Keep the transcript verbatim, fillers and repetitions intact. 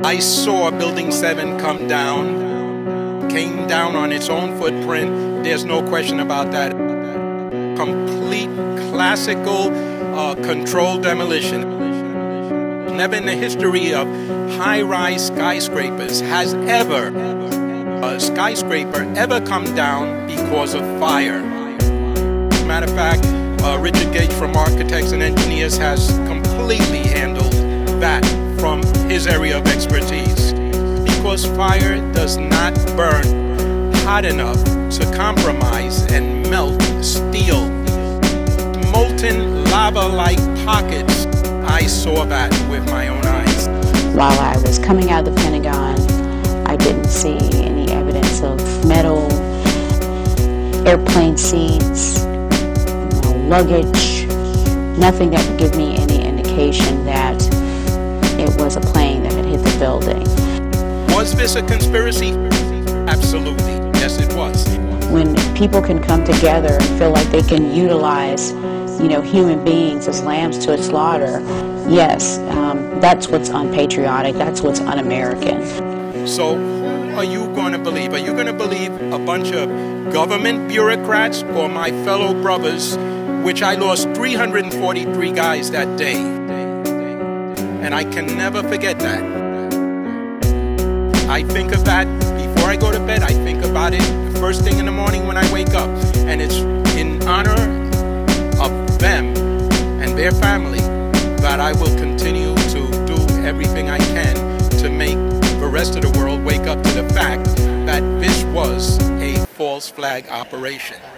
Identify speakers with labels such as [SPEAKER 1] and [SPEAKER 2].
[SPEAKER 1] I saw Building seven come down, came down on its own footprint. There's no question about that. Complete classical uh, controlled demolition. Never in the history of high-rise skyscrapers has ever a skyscraper ever come down because of fire. As a matter of fact, uh, Richard Gage from Architects and Engineers has completely handled that from his area of expertise, because fire does not burn hot enough to compromise and melt steel. Molten lava-like pockets, I saw that with my own eyes.
[SPEAKER 2] While I was coming out of the Pentagon, I didn't see any evidence of metal, airplane seats, you know, luggage, nothing that would give me any indication that it was a plane that had hit the building.
[SPEAKER 1] Was this a conspiracy? Absolutely. Yes, it was.
[SPEAKER 2] When people can come together and feel like they can utilize, you know, human beings as lambs to a slaughter, yes, um, that's what's unpatriotic, that's what's un-American.
[SPEAKER 1] So who are you going to believe? Are you going to believe a bunch of government bureaucrats or my fellow brothers, which I lost three hundred forty-three guys that day? And I can never forget that. I think of that before I go to bed. I think about it the first thing in the morning when I wake up. And it's in honor of them and their family that I will continue to do everything I can to make the rest of the world wake up to the fact that this was a false flag operation.